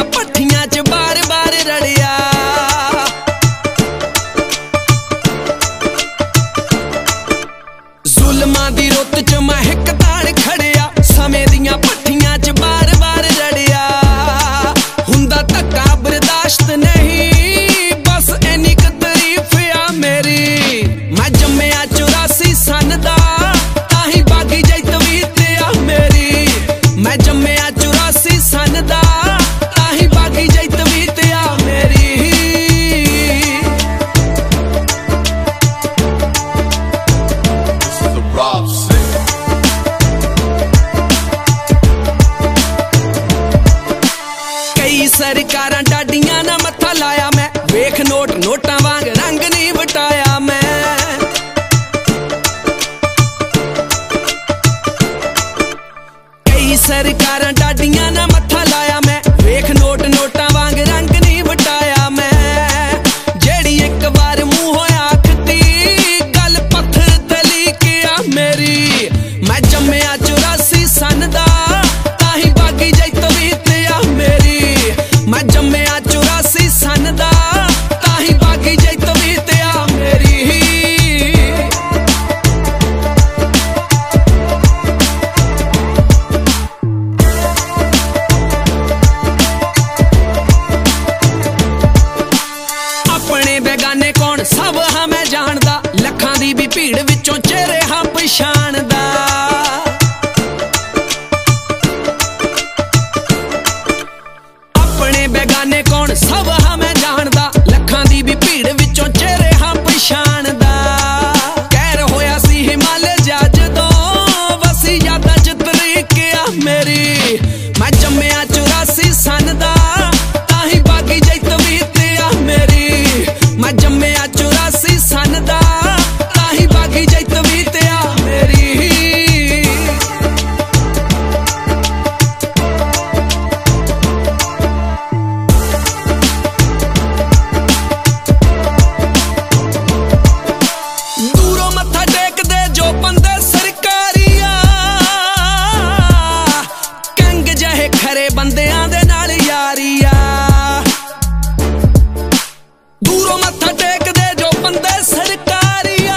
ਭੱਠੀਆਂ 'ਚ ਬਾਰ-ਬਾਰ ਰੜਿਆ। ਜ਼ੁਲਮਾਂ ਦੀ ਰੁੱਤ 'ਚ ਮੈਂ ਹਿੱਕ ਤਾਣ ਖੜਿਆ, ਸਮੇਂ ਦੀਆਂ ਭੱਠੀਆਂ 'ਚ ਬਾਰ-ਬਾਰ ਰੜਿਆ। ਹੁੰਦਾ ਧੱਕਾ ਬਰਦਾਸ਼ਤ ਨਹੀਂ, ਬਸ ਇੰਨੀ ਕੁ ਤਾਰੀਫ ਆ ਮੇਰੀ। ਮੈਂ ਜੰਮਿਆ 84 ਸੰਨ ਦਾ, ਤਾਂ ਹੀ ਬਾਗੀ ਜੈਤ ਵੀ ਤੇ ਆ ਮੇਰੀ। ਮੈਂ ਜੰਮਿਆ 84 ਸੰਨ ਦਾ, ਤਾਂ ਹੀ ਬਾਗੀ ਜੈਤ ਵੀ ਤੇ ਆ ਮੇਰੀ। ਕਈ ਸਰਕਾਰਾਂ ਡਾਡੀਆਂ ਨਾਲ ਮੱਥਾ ਲਾਇਆ ਮੈਂ, ਵੇਖ ਨੋਟ ਨੋਟਾਂ ਵਾਂਗ ਰੰਗ ਨਹੀਂ ਵਟਾਇਆ ਮੈਂ। ਕਈ ਸਰਕਾਰਾਂ ਡਾਡੀਆਂ ਨਾਲ ਮੱਥਾ ਲਾਇਆ ਮੈਂ, ਵੇਖ ਨੋਟ ਨੋਟਾਂ ਵਾਂਗ ਰੰਗ ਨਹੀਂ ਵਟਾਇਆ ਮੈਂ। ਜਿਹੜੀ ਇੱਕ ਵਾਰ ਮੂੰਹੋਂ ਆਖਦੀ ਗੱਲ ਪੱਥਰ ਤੇ ਲਿਖੀ ਆ ਮੇਰੀ। ਮੈਂ ਜੰਮਿਆ 84 ਸੰਨ ਦਾ, ਤਾਂ ਹੀ ਬਾਗੀ ਜੈਤ ਵੀ ਤੇ ਆ ਮੇਰੀ। ਮੈਂ ਜੰਮਿਆ 84 ਸੰਨ ਦਾ, ਤਾਂ ਹੀ ਬਾਗੀ ਜੈਤ ਵੀ ਤੇ ਆ ਮੇਰੀ। ਆਪਣੇ ਬੇਗਾਨੇ ਕੌਣ ਸਭ ਹਾਂ ਮੈਂ ਜਾਣਦਾ, ਲੱਖਾਂ ਦੀ ਵੀ ਭੀੜ ਵਿੱਚੋਂ ਚਿਹਰੇ ਹਾਂ ਪਛਾਣਦਾ। ਆਪਣੇ ਬੇਗਾਨੇ ਕੌਣ ਸਭ ਹਾਂ ਮੈਂ ਜਾਣਦਾ, ਲੱਖਾਂ ਦੀ ਵੀ ਭੀੜ ਵਿੱਚੋਂ ਚਿਹਰੇ ਹਾਂ ਪਛਾਣਦਾ। ਕਹਿਰ ਹੋਇਆ ਸੀ ਹਿਮਾਲੇ ਜਾ ਜਦੋਂ, ਵਸੀ ਯਾਦਾਂ 'ਚ ਤਰੀਕ ਆ ਮੇਰੀ। ਮੈਂ ਜੰਮਿਆ 84 ਸੰਨ ਦਾ, ਤਾਂ ਹੀ ਬਾਗੀ ਜੈਤ ਵੀ ਤੇ ਆ ਮੇਰੀ। ਮੈਂ ਜੰਮਿਆ 84 ਸੰਨ ਦਾ, ਤਾਂ ਹੀ ਬਾਗੀ ਜੈਤ ਵੀ ਤੇ ਆ ਮੇਰੀ। ਦੂਰੋਂ ਮੱਥਾ ਟੇਕਦੇ ਜੋ ਬੰਦੇ ਸਰਕਾਰੀਆ, ਕੰਗ ਜਿਹੇ ਖਰੇ ਬੰਦਿਆਂ ਦੇ ਨਾਲ ਯਾਰੀਆ। ਦੂਰੋਂ ਮੱਥਾ ਟੇਕਦੇ ਜੋ ਬੰਦੇ ਸਰਕਾਰੀਆ,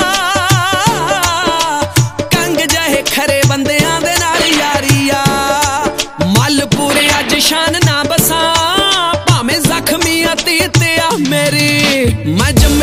ਕੰਗ ਜਿਹੇ ਖਰੇ ਬੰਦਿਆਂ ਦੇ ਨਾਲ ਯਾਰੀਆ। ਮਲਪੂਰੇ ਅੱਜ ਸ਼ਾਨ ਨਾ ਬਸਾਂ, ਭਾਵੇਂ ਜ਼ਖਮੀ ਅਤੀਤ ਆ ਮੇਰੀ। ਮੈਂ